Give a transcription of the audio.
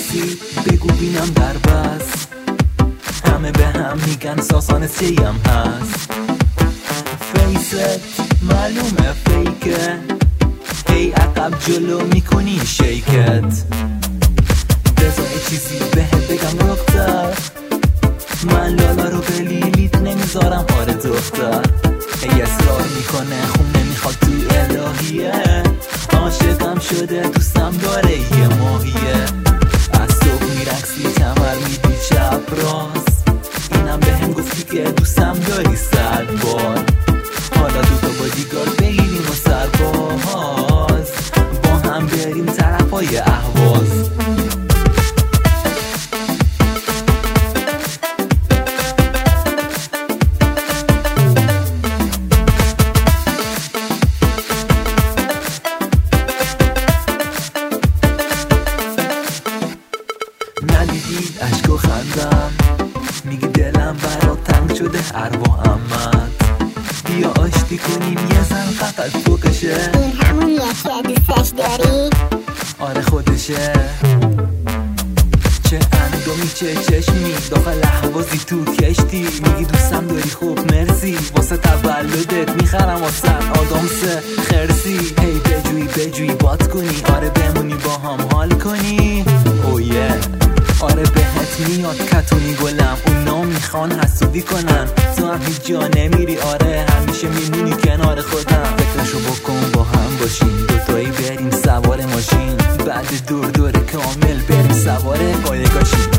میرقصی بگو بینم در بس. همه به هم میگن ساسان سیم هست. فیست معلومه فیکه، هی عقب جلو میکنی شیکت. بذار چیزی بهت بگم دختر، من لالا رو به لیلیت نمیذارم آره دختر. ای اصرار میکنه خون نمیخواد تو الهیه، عاشقم شده دوستم داره یه ماهیه. از صبح میرقصی کمر میدی چپ راست، اینم به هم گفتی که دوستم داری 100 بار. حالا دوتا بادیگارد بگیریم و سرباز، با هم بریم طرفای اهواز. ندیدی عشق و خندم، میگی دلم برات تنگ شده ارواحم من. بیا آشتی کنیم یه زن فقط فوقشه. این همونیه که دوستش داری؟ آره خودشه. چه اندامی چه چشمی داخل احوازی تو کشتی. میگی دوستم داری خوب مرسی، واسه تولدت میخرم واسه آدامس خرسی. هی بجوی بات کنی، آره بمونی با هم حال کنی. اویه آره بهت میاد کتونی گلم، اونا میخوان حسودی کنن، تو هم هیچ جا نمیری. آره همیشه میمونی کنار خودم. فکرشو بکن با هم باشیم دوتایی بریم سوار ماشین، بعد دور کامل بریم سوار قایقاشیم.